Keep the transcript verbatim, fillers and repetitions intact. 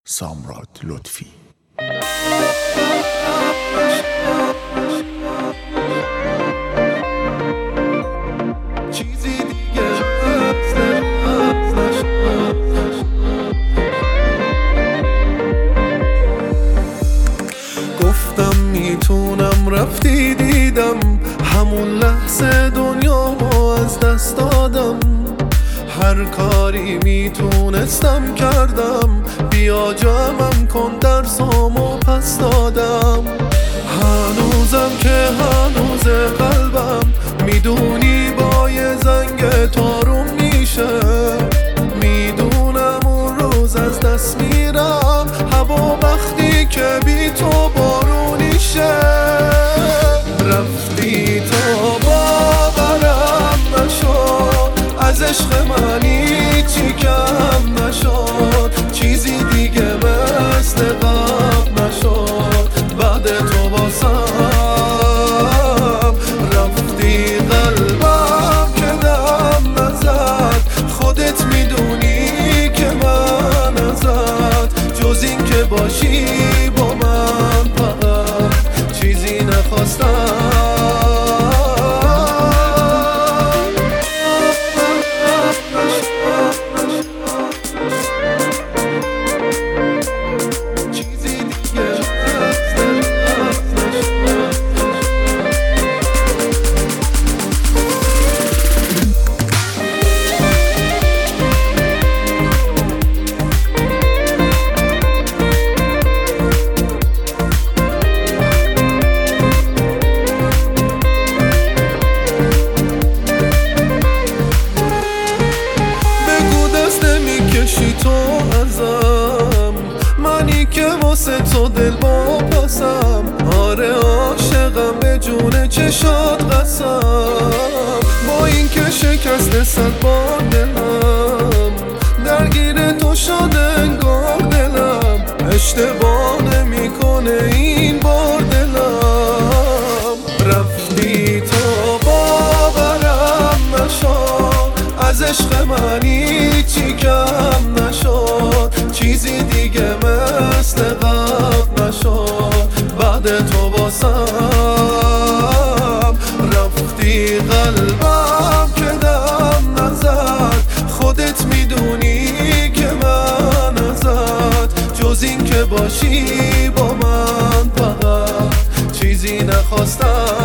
سامراد لطفی. گفتم میتونم، رفتی دیدم، همون لحظه دنیامو از دست دادم. هر کاری میتونستم کردم، بیا جمعم کن درسامو پس دادم. هنوزم که هنوز قلبم میدونی با یه زنگ تارم میشه. میدونم اون روز از دست میرم، هوا وقتی که بی تو بارونیشه. رفتی تا باورم نشد، از عشق من هیچی کم نشد. چیزی دیگه مثل قبل نشد بعد تو باسم. رفتی قلبم که دم نزد، خودت میدونی که من ازت جز این که باشی با من فقط چیزی نخواستم. تو ازم، منی که واسه تو دل باپسم. آره عاشقم به جون چشات قسم. با این که شکست صد بار دلم، درگیر تو شده انگار دلم. اشتباه نمیکنه این بار دلم. رفتی تا باورم نشد، از عشق من هیچی کم نشد. چیزی دیگه مثل قبل نشد بعد تو باسم. رفتی قلبم که دم نزد، خودت میدونی که من ازت جز این که باشی با من فقط چیزی نخواستم.